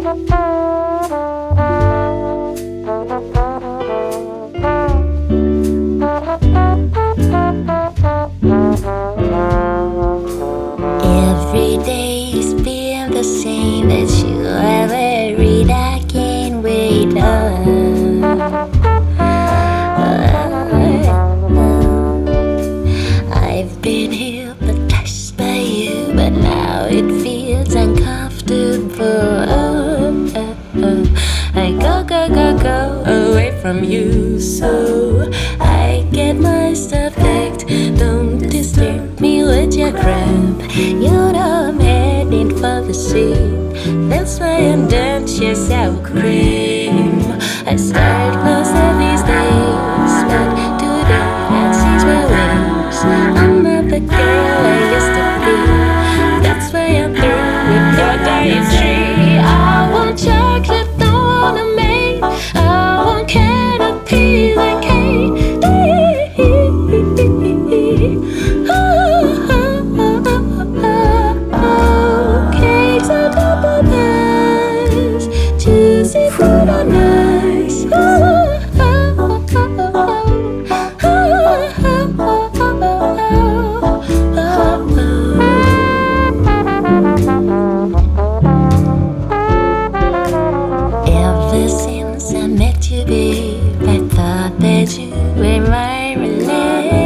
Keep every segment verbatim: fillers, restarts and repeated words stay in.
Every day's been the same, that you ever read, I can't wait on. I've been hypnotized by you, but now it feels uncomfortable. I go, go, go, go away from you, so I get my stuff packed. Don't disturb me with your crap. You know I'm heading for the sea. That's why I'm done, she's sour cream. I start most of these days, but today I change my ways. I'm not the girl I used to be. That's why I'm through with your dietary. I want chocolate, don't wanna make. I want canopies and cake. Cakes on top of pies, juicy fruit on ice. Ever since I met you, babe, I thought that you were my relay.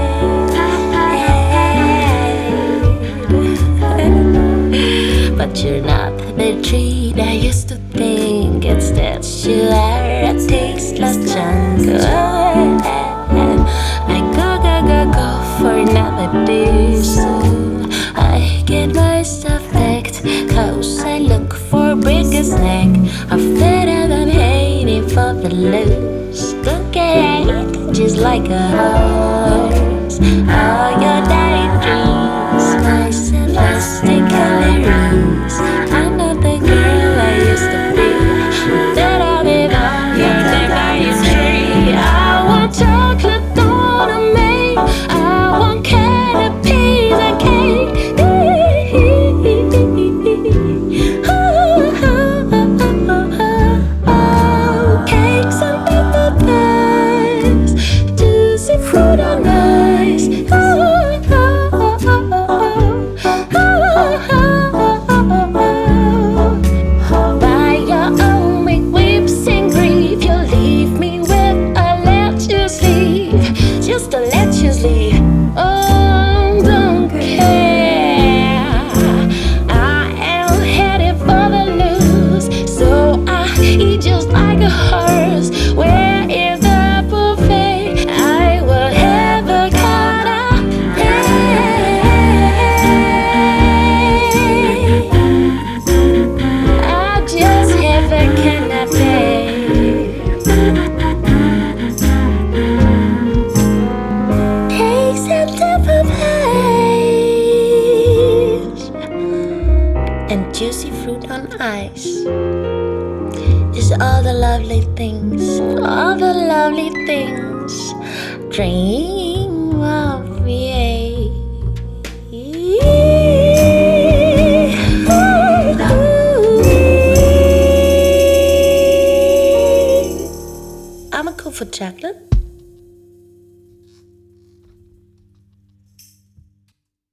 But you're not the treat I used to think. Instead, you are a tasteless junk. I go, go, go, go for another day. So I get my stuff packed, cause I look for a bigger snack. I'm fed up, I'm hating for the loose. Look at it, just like a horse. All your diet dreams, nice and plastic calories. I'm not the girl I used to be. That I'll be on your dietary. I want chocolate, don't wanna make. I want canopies and cake. Cakes and paper pies, juicy fruit on ice. By your own make whips and grief, you leave me with a lettuce leaf, just a lettuce leaf. Oh, don't care. I am headed for the loose, so I eat just like a horse. Where is the buffet? I will have a canapé. I just have a canapé. Cakes and apple pies and juicy fruit on ice is all the lovely things, all the lovely things. Dream of me. I'm a cool for chocolate.